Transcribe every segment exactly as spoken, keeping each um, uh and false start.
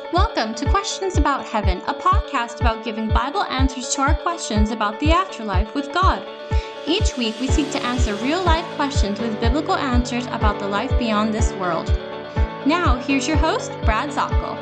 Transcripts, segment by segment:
Welcome to Questions About Heaven, a podcast about giving Bible answers to our questions about the afterlife with God. Each week, we seek to answer real-life questions with biblical answers about the life beyond this world. Now, here's your host, Brad Zockel.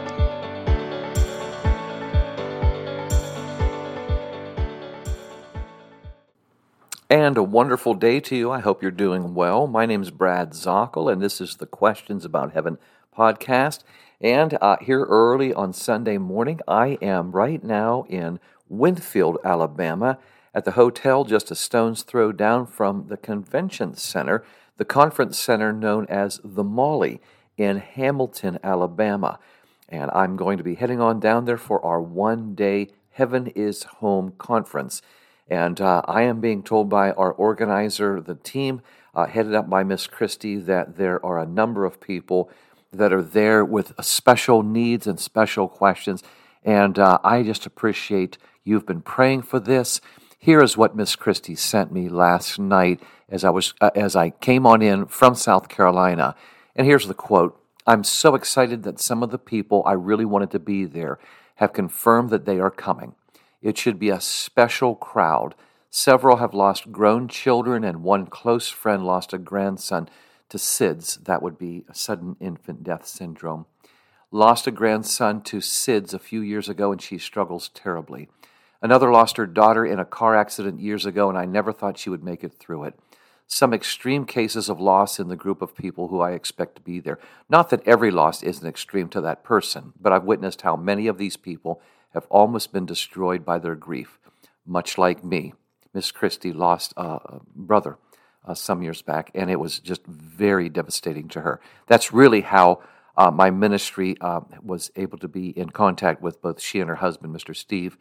And a wonderful day to you. I hope you're doing well. My name is Brad Zockel, and this is the Questions About Heaven podcast. And uh, here early on Sunday morning, I am right now in Winfield, Alabama, at the hotel just a stone's throw down from the convention center, the conference center known as the Molly in Hamilton, Alabama. And I'm going to be heading on down there for our one-day Heaven is Home conference. And uh, I am being told by our organizer, the team, uh, headed up by Miss Christie, that there are a number of people that are there with special needs and special questions. And uh, I just appreciate you've been praying for this. Here is what Miss Christie sent me last night as I was uh, as I came on in from South Carolina. And here's the quote. "I'm so excited that some of the people I really wanted to be there have confirmed that they are coming. It should be a special crowd. Several have lost grown children, and one close friend lost a grandson to S I D S. That would be a sudden infant death syndrome. Lost a grandson to S I D S a few years ago, and she struggles terribly. Another lost her daughter in a car accident years ago, and I never thought she would make it through it. Some extreme cases of loss in the group of people who I expect to be there. Not that every loss is an extreme to that person, but I've witnessed how many of these people have almost been destroyed by their grief, much like me. Miss Christie lost a brother uh, some years back, and it was just very devastating to her. That's really how uh, my ministry uh, was able to be in contact with both she and her husband, Mister Steve.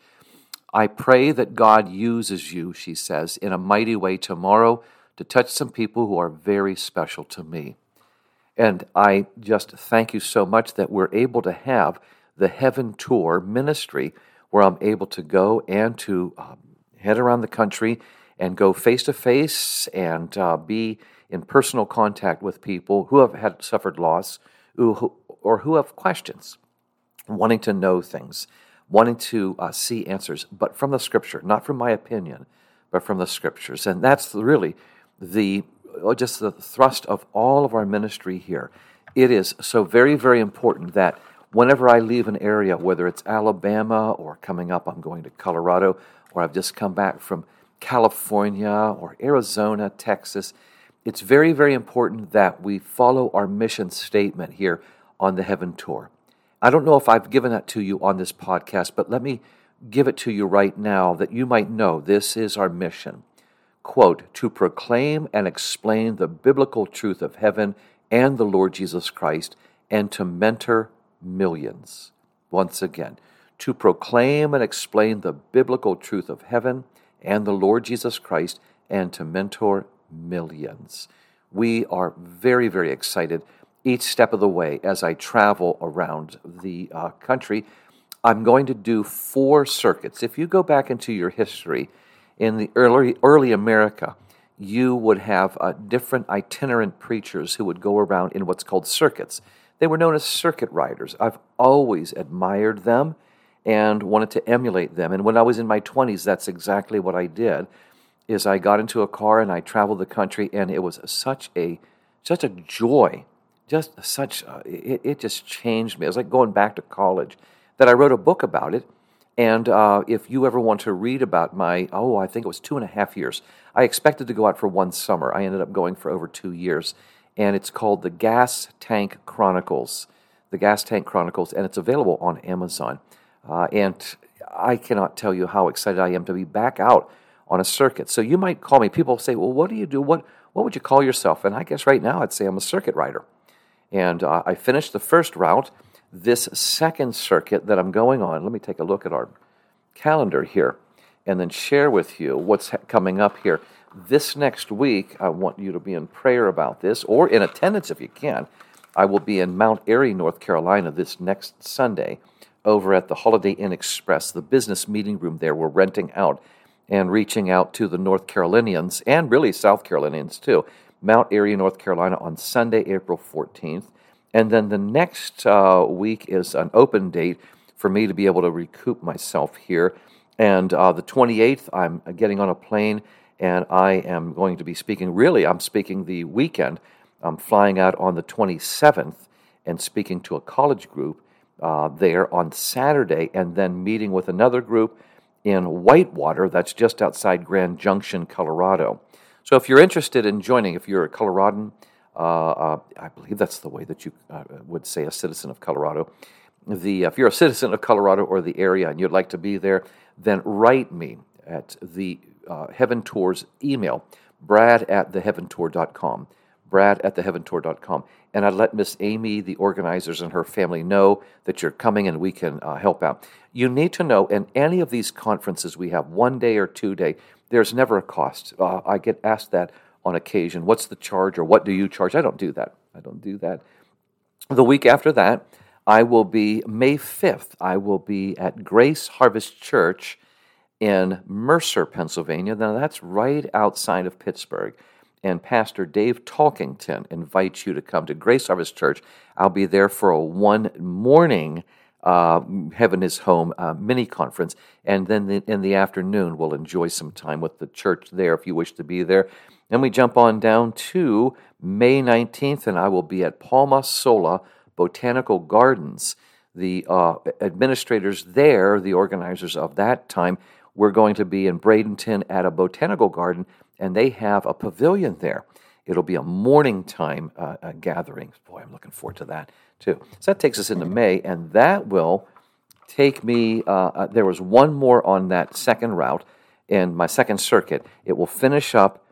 I pray that God uses you," she says, "in a mighty way tomorrow to touch some people who are very special to me." And I just thank you so much that we're able to have the Heaven Tour ministry, where I'm able to go and to um, head around the country and go face-to-face and uh, be in personal contact with people who have had suffered loss who, who, or who have questions, wanting to know things, wanting to uh, see answers, but from the Scripture, not from my opinion, but from the Scriptures. And that's really the just the thrust of all of our ministry here. It is so very, very important that whenever I leave an area, whether it's Alabama or coming up, I'm going to Colorado, or I've just come back from California or Arizona, Texas, it's very, very important that we follow our mission statement here on the Heaven Tour. I don't know if I've given that to you on this podcast, but let me give it to you right now that you might know this is our mission. Quote, "To proclaim and explain the biblical truth of heaven and the Lord Jesus Christ, and to mentor millions." Once again, to proclaim and explain the biblical truth of heaven and the Lord Jesus Christ, and to mentor millions. We are very, very excited each step of the way as I travel around the uh, country. I'm going to do four circuits. If you go back into your history, in the early, early America, you would have uh, different itinerant preachers who would go around in what's called circuits. They were known as circuit riders. I've always admired them and wanted to emulate them. And when I was in my twenties, that's exactly what I did, is I got into a car and I traveled the country, and it was such a such a joy, just such, uh, it, it just changed me. It was like going back to college, that I wrote a book about it. And uh, if you ever want to read about my, oh, I think it was two and a half years. I expected to go out for one summer. I ended up going for over two years. And it's called The Gas Tank Chronicles. The Gas Tank Chronicles, and it's available on Amazon. Uh, and I cannot tell you how excited I am to be back out on a circuit. So you might call me. People say, well, what do you do? What what would you call yourself? And I guess right now I'd say I'm a circuit rider. And uh, I finished the first route. This second circuit that I'm going on, let me take a look at our calendar here and then share with you what's ha- coming up here. This next week, I want you to be in prayer about this, or in attendance if you can. I will be in Mount Airy, North Carolina this next Sunday over at the Holiday Inn Express, the business meeting room there. We're renting out and reaching out to the North Carolinians, and really South Carolinians too. Mount Airy, North Carolina on Sunday, April fourteenth. And then the next uh, week is an open date for me to be able to recoup myself here. And uh, the twenty-eighth, I'm getting on a plane, and I am going to be speaking. Really, I'm speaking the weekend. I'm flying out on the twenty-seventh and speaking to a college group uh, there on Saturday, and then meeting with another group in Whitewater, that's just outside Grand Junction, Colorado. So if you're interested in joining, if you're a Coloradan, uh, uh, I believe that's the way that you uh, would say a citizen of Colorado. The if you're a citizen of Colorado or the area and you'd like to be there, then write me at the uh, Heaven Tours email, brad at the heaven tour dot com, brad at the heaven tour dot com, and I'd let Miss Amy, the organizers, and her family know that you're coming and we can uh, help out. You need to know, in any of these conferences we have, one day or two day, there's never a cost. Uh, I get asked that on occasion. What's the charge, or what do you charge? I don't do that. I don't do that. The week after that, I will be, May fifth, I will be at Grace Harvest Church in Mercer, Pennsylvania. Now, that's right outside of Pittsburgh. And Pastor Dave Talkington invites you to come to Grace Harvest Church. I'll be there for a one morning uh, Heaven is Home uh, mini conference. And then the, in the afternoon, we'll enjoy some time with the church there if you wish to be there. Then we jump on down to May nineteenth, and I will be at Palma Sola Botanical Gardens. The uh, administrators there, the organizers of that time, we're going to be in Bradenton at a botanical garden, and they have a pavilion there. It'll be a morning time uh, uh, gathering. Boy, I'm looking forward to that, too. So that takes us into May, and that will take me, uh, uh, there was one more on that second route in my second circuit. It will finish up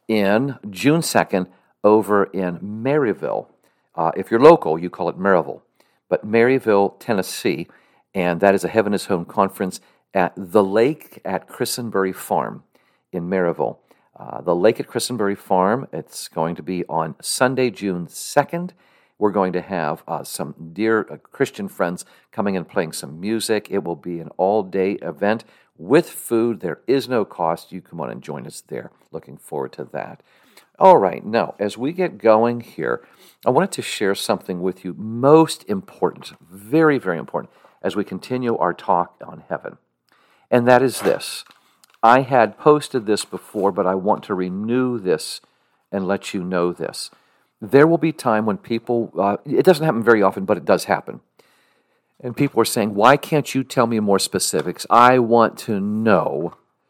in June second over in Maryville. Uh, if you're local, you call it Maryville. But Maryville, Tennessee, and that is a Heaven is Home conference at the Lake at Christenbury Farm in Maryville. Uh, the Lake at Christenbury Farm, it's going to be on Sunday, June second. We're going to have uh, some dear uh, Christian friends coming and playing some music. It will be an all-day event with food. There is no cost. You come on and join us there. Looking forward to that. All right, now, as we get going here, I wanted to share something with you most important, very, very important, as we continue our talk on heaven. And that is this. I had posted this before, but I want to renew this and let you know this. There will be time when people, uh, it doesn't happen very often, but it does happen. And people are saying, why can't you tell me more specifics? I want to know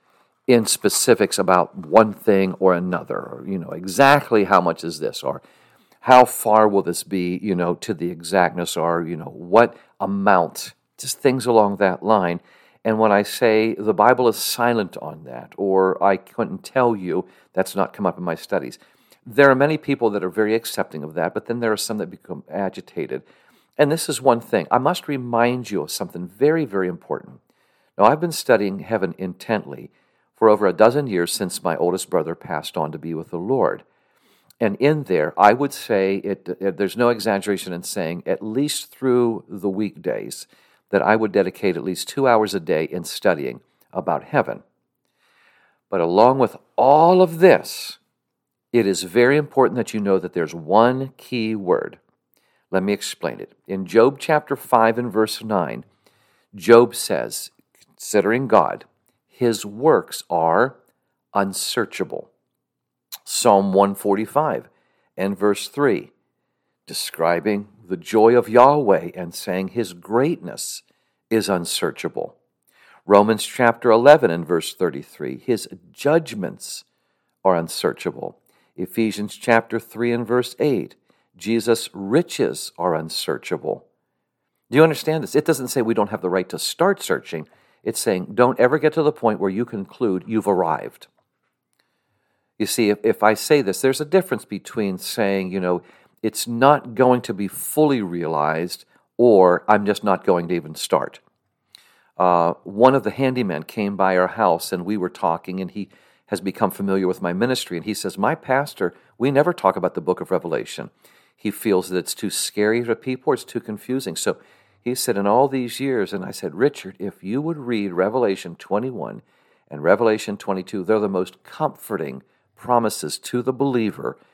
in specifics about one thing or another, or, you know, exactly how much is this, or how far will this be, you know, to the exactness, or, you know, what amount, just things along that line. And when I say the Bible is silent on that, or I couldn't tell you, that's not come up in my studies. There are many people that are very accepting of that, but then there are some that become agitated. And this is one thing. I must remind you of something very, very important. Now, I've been studying heaven intently for over a dozen years since my oldest brother passed on to be with the Lord. And in there, I would say, it, it, there's no exaggeration in saying, at least through the weekdays, that I would dedicate at least two hours a day in studying about heaven. But along with all of this, it is very important that you know that there's one key word. Let me explain it. In Job chapter five and verse nine, Job says, considering God, his works are unsearchable. Psalm one forty-five and verse three, describing the joy of Yahweh and saying his greatness is unsearchable. Romans chapter eleven and verse thirty-three, his judgments are unsearchable. Ephesians chapter three and verse eight, Jesus' riches are unsearchable. Do you understand this? It doesn't say we don't have the right to start searching. It's saying don't ever get to the point where you conclude you've arrived. You see, if, if I say this, there's a difference between saying, you know, it's not going to be fully realized, or I'm just not going to even start. Uh, one of the handymen came by our house, and we were talking, and he has become familiar with my ministry, and he says, my pastor, we never talk about the book of Revelation. He feels that it's too scary to people, or it's too confusing. So he said, in all these years, and I said, Richard, if you would read Revelation twenty-one and Revelation twenty-two, they're the most comforting promises to the believer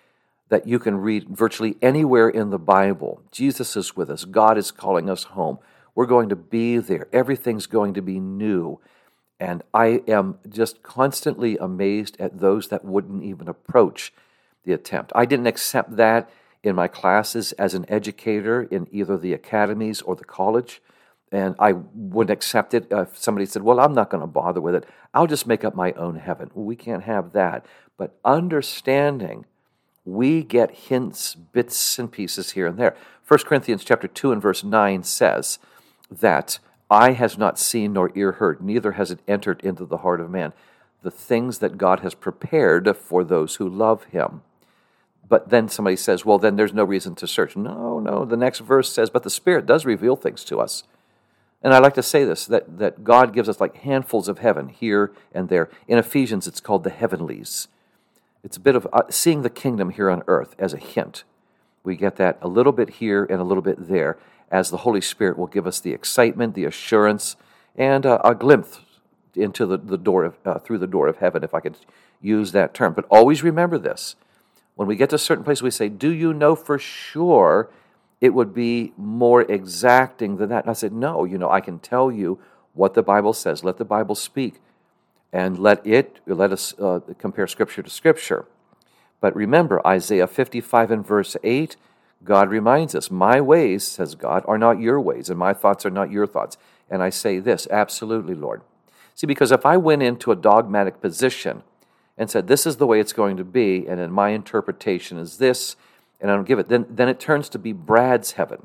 that you can read virtually anywhere in the Bible. Jesus is with us. God is calling us home. We're going to be there. Everything's going to be new. And I am just constantly amazed at those that wouldn't even approach the attempt. I didn't accept that in my classes as an educator in either the academies or the college. And I wouldn't accept it if somebody said, well, I'm not going to bother with it. I'll just make up my own heaven. Well, we can't have that. But understanding, we get hints, bits and pieces here and there. First Corinthians chapter two and verse nine says that eye has not seen nor ear heard, neither has it entered into the heart of man, the things that God has prepared for those who love him. But then somebody says, well, then there's no reason to search. No, no, the next verse says, but the Spirit does reveal things to us. And I like to say this, that, that God gives us like handfuls of heaven here and there. In Ephesians, it's called the heavenlies. It's a bit of uh, seeing the kingdom here on earth as a hint. We get that a little bit here and a little bit there, as the Holy Spirit will give us the excitement, the assurance, and uh, a glimpse into the, the door of, uh, through the door of heaven, if I could use that term. But always remember this. When we get to a certain place, we say, do you know for sure it would be more exacting than that? And I said, no, you know, I can tell you what the Bible says. Let the Bible speak. And let it, let us uh, compare Scripture to Scripture. But remember, Isaiah fifty-five and verse eight, God reminds us, my ways, says God, are not your ways, and my thoughts are not your thoughts. And I say this, absolutely, Lord. See, because if I went into a dogmatic position and said, this is the way it's going to be, and then my interpretation is this, and I don't give it, then, then it turns to be Brad's heaven,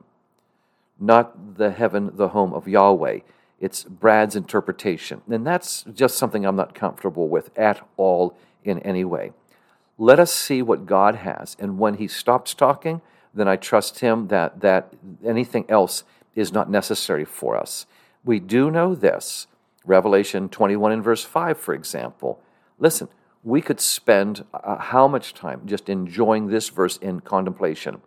not the heaven, the home of Yahweh. It's Brad's interpretation. And that's just something I'm not comfortable with at all in any way. Let us see what God has. And when he stops talking, then I trust him that, that anything else is not necessary for us. We do know this. Revelation twenty-one and verse five, for example. Listen, we could spend uh, how much time just enjoying this verse in contemplation.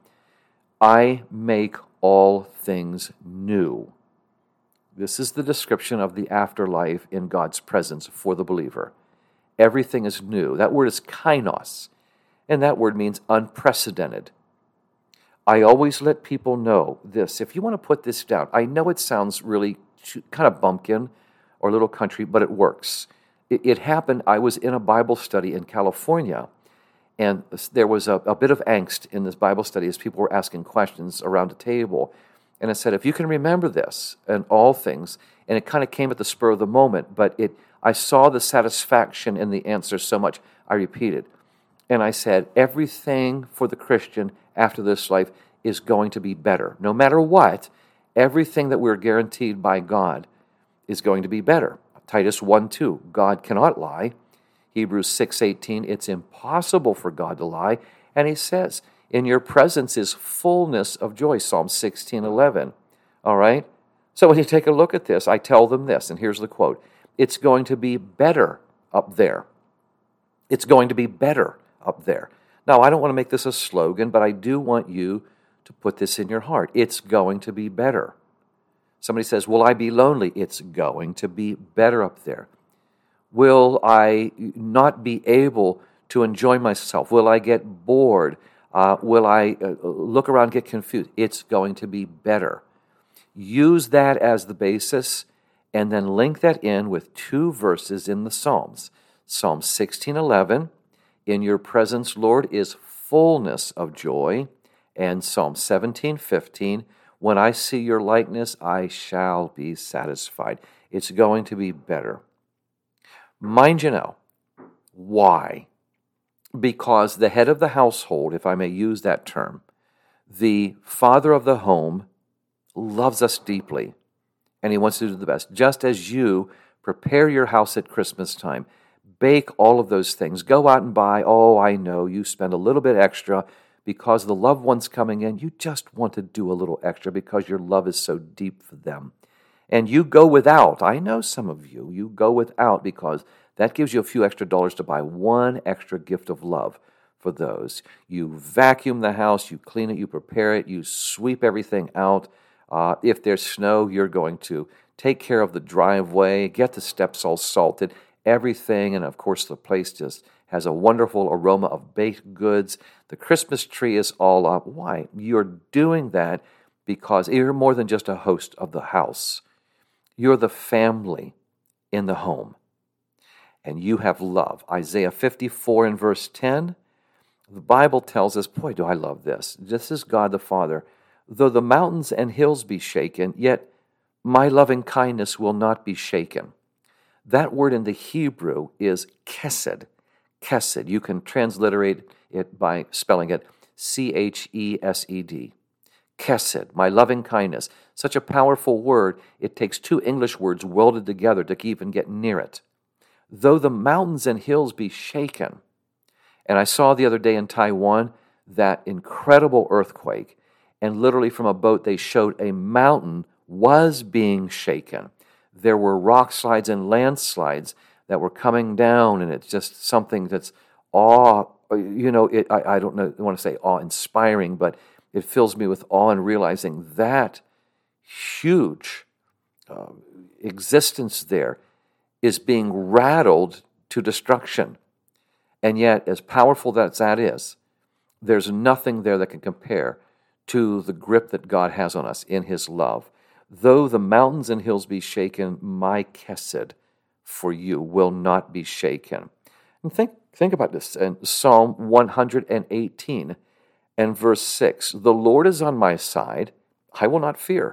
I make all things new. This is the description of the afterlife in God's presence for the believer. Everything is new. That word is kainos, and that word means unprecedented. I always let people know this. If you want to put this down, I know it sounds really kind of bumpkin or little country, but it works. It, it happened, I was in a Bible study in California, and there was a, a bit of angst in this Bible study as people were asking questions around a table. And I said, if you can remember this and all things, and it kind of came at the spur of the moment, but it, I saw the satisfaction in the answer so much, I repeated. And I said, everything for the Christian after this life is going to be better. No matter what, everything that we're guaranteed by God is going to be better. Titus one two, God cannot lie. Hebrews six eighteen, it's impossible for God to lie. And he says, in your presence is fullness of joy, Psalm sixteen eleven. All right? So when you take a look at this, I tell them this, and here's the quote. It's going to be better up there. It's going to be better up there. Now, I don't want to make this a slogan, but I do want you to put this in your heart. It's going to be better. Somebody says, will I be lonely? It's going to be better up there. Will I not be able to enjoy myself? Will I get bored? Uh, will I uh, look around and get confused? It's going to be better. Use that as the basis and then link that in with two verses in the Psalms. Psalm sixteen eleven, in your presence, Lord, is fullness of joy. And Psalm seventeen fifteen, when I see your likeness, I shall be satisfied. It's going to be better. Mind you now, why? Because the head of the household, if I may use that term, the father of the home, loves us deeply, and he wants to do the best. Just as you prepare your house at Christmas time, bake all of those things, go out and buy, oh, I know, you spend a little bit extra because the loved one's coming in. You just want to do a little extra because your love is so deep for them. And you go without. I know some of you, you go without because that gives you a few extra dollars to buy one extra gift of love for those. You vacuum the house, you clean it, you prepare it, you sweep everything out. Uh, if there's snow, you're going to take care of the driveway, get the steps all salted, everything, and of course the place just has a wonderful aroma of baked goods. The Christmas tree is all up. Why? You're doing that because you're more than just a host of the house. You're the family in the home. And you have love. Isaiah fifty-four and verse ten, the Bible tells us, boy, do I love this. This is God the Father. Though the mountains and hills be shaken, yet my loving kindness will not be shaken. That word in the Hebrew is chesed. Chesed. You can transliterate it by spelling it C H E S E D. Chesed, my loving kindness. Such a powerful word, it takes two English words welded together to even get near it. Though the mountains and hills be shaken. And I saw the other day in Taiwan that incredible earthquake, and literally from a boat they showed a mountain was being shaken. There were rock slides and landslides that were coming down, and it's just something that's awe, you know, it, I, I don't know, I want to say awe-inspiring, but it fills me with awe in realizing that huge uh, existence there is being rattled to destruction. And yet, as powerful as that is, there's nothing there that can compare to the grip that God has on us in His love. Though the mountains and hills be shaken, my chesed for you will not be shaken. And think, think about this in Psalm one hundred eighteen and verse six. The Lord is on my side, I will not fear.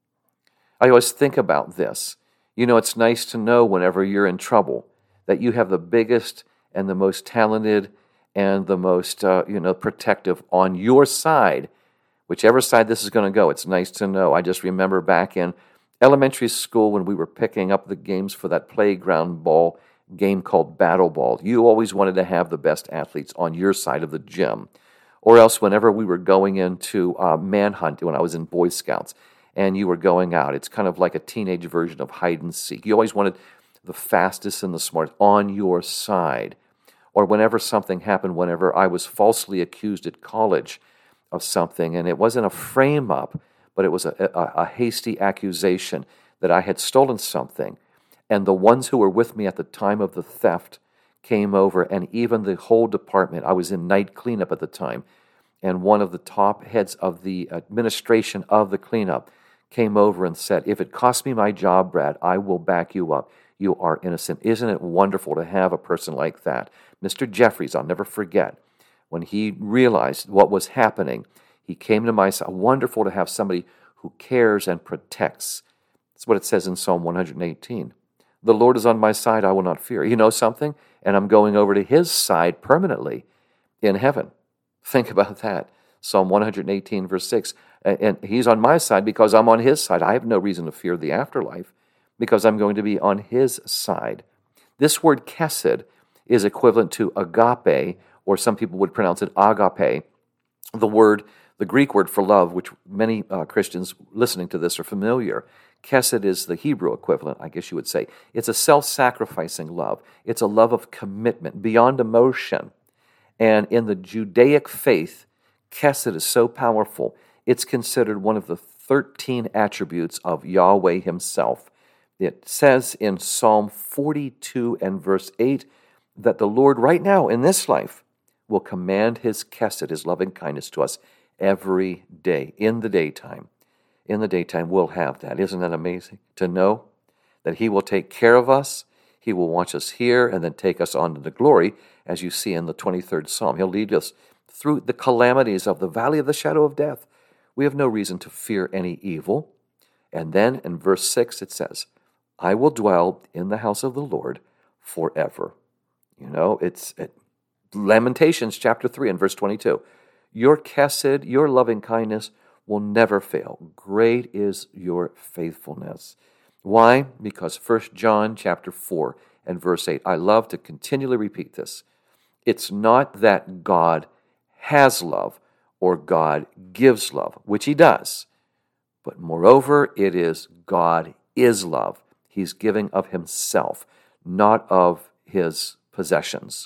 I always think about this. You know, it's nice to know whenever you're in trouble that you have the biggest and the most talented and the most, uh, you know, protective on your side. Whichever side this is going to go, it's nice to know. I just remember back in elementary school when we were picking up the games for that playground ball game called Battle Ball. You always wanted to have the best athletes on your side of the gym. Or else whenever we were going into uh, manhunt when I was in Boy Scouts and you were going out, it's kind of like a teenage version of hide and seek. You always wanted the fastest and the smartest on your side. Or whenever something happened, whenever I was falsely accused at college of something, and it wasn't a frame-up, but it was a, a, a hasty accusation that I had stolen something, and the ones who were with me at the time of the theft came over, and even the whole department, I was in night cleanup at the time, and one of the top heads of the administration of the cleanup came over and said, if it costs me my job, Brad, I will back you up. You are innocent. Isn't it wonderful to have a person like that? Mister Jeffries, I'll never forget, when he realized what was happening, he came to my side. Wonderful to have somebody who cares and protects. That's what it says in Psalm one hundred eighteen. The Lord is on my side, I will not fear. You know something? And I'm going over to His side permanently in heaven. Think about that. Psalm one hundred eighteen, verse six. And He's on my side because I'm on His side. I have no reason to fear the afterlife because I'm going to be on His side. This word chesed is equivalent to agape, or some people would pronounce it agape, the word, the Greek word for love, which many uh, Christians listening to this are familiar. Chesed is the Hebrew equivalent, I guess you would say. It's a self-sacrificing love. It's a love of commitment, beyond emotion. And in the Judaic faith, chesed is so powerful, it's considered one of the thirteen attributes of Yahweh Himself. It says in Psalm forty-two and verse eight that the Lord right now in this life will command His chesed, His loving kindness to us every day, in the daytime. In the daytime, we'll have that. Isn't that amazing to know that He will take care of us? He will watch us here and then take us on to the glory, as you see in the twenty-third Psalm. He'll lead us through the calamities of the valley of the shadow of death. We have no reason to fear any evil. And then in verse six it says, I will dwell in the house of the Lord forever. You know, it's it, Lamentations chapter three and verse twenty-two. Your chesed, your loving kindness will never fail. Great is your faithfulness. Why? Because First John chapter four and verse eight. I love to continually repeat this. It's not that God has love or God gives love, which He does. But moreover, it is God is love. He's giving of Himself, not of His possessions.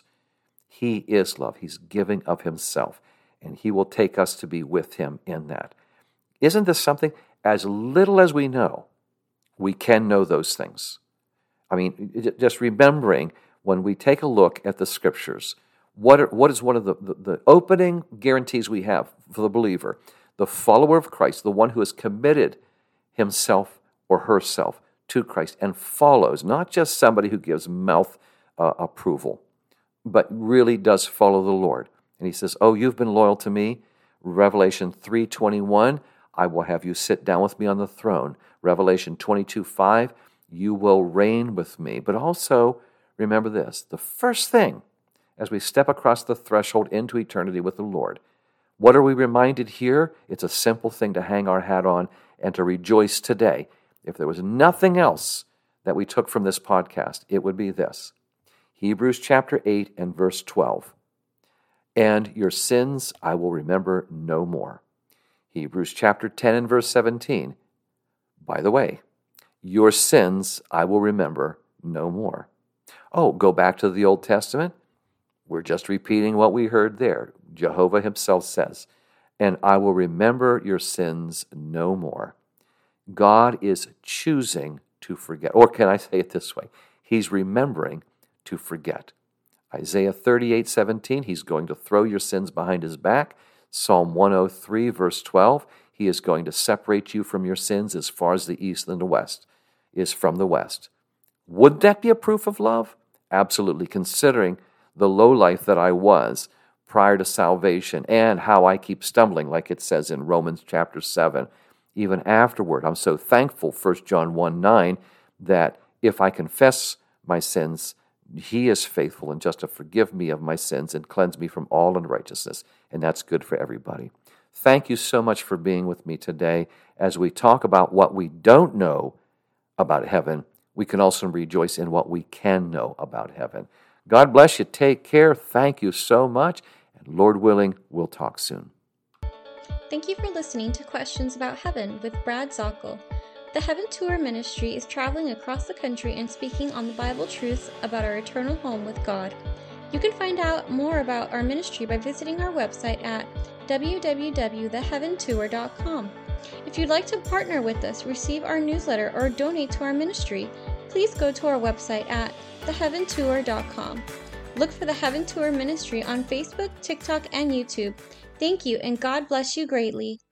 He is love. He's giving of Himself, and He will take us to be with Him in that. Isn't this something? As little as we know, we can know those things. I mean, just remembering when we take a look at the Scriptures, what, are, what is one of the, the, the opening guarantees we have for the believer? The follower of Christ, the one who has committed himself or herself to Christ and follows, not just somebody who gives mouth uh, approval, but really does follow the Lord. And he says, oh, you've been loyal to me. Revelation three twenty-one, I will have you sit down with me on the throne. Revelation twenty-two five, you will reign with me. But also, remember this, the first thing as we step across the threshold into eternity with the Lord, what are we reminded here? It's a simple thing to hang our hat on and to rejoice today. If there was nothing else that we took from this podcast, it would be this. Hebrews chapter eight and verse twelve. And your sins I will remember no more. Hebrews chapter ten and verse seventeen. By the way, your sins I will remember no more. Oh, go back to the Old Testament. We're just repeating what we heard there. Jehovah himself says, and I will remember your sins no more. God is choosing to forget. Or can I say it this way? He's remembering to forget. Isaiah thirty-eight seventeen, he's going to throw your sins behind his back. Psalm one oh three, verse twelve, he is going to separate you from your sins as far as the east and the west is from the west. Would that be a proof of love? Absolutely, considering the low life that I was prior to salvation and how I keep stumbling, like it says in Romans chapter seven. Even afterward, I'm so thankful, First John one nine, that if I confess my sins, he is faithful and just to forgive me of my sins and cleanse me from all unrighteousness. And that's good for everybody. Thank you so much for being with me today. As we talk about what we don't know about heaven, we can also rejoice in what we can know about heaven. God bless you. Take care. Thank you so much. And Lord willing, we'll talk soon. Thank you for listening to Questions About Heaven with Brad Zockel. The Heaven Tour Ministry is traveling across the country and speaking on the Bible truths about our eternal home with God. You can find out more about our ministry by visiting our website at w w w dot the heaven tour dot com. If you'd like to partner with us, receive our newsletter, or donate to our ministry, please go to our website at the heaven tour dot com. Look for the Heaven Tour Ministry on Facebook, TikTok, and YouTube. Thank you, and God bless you greatly.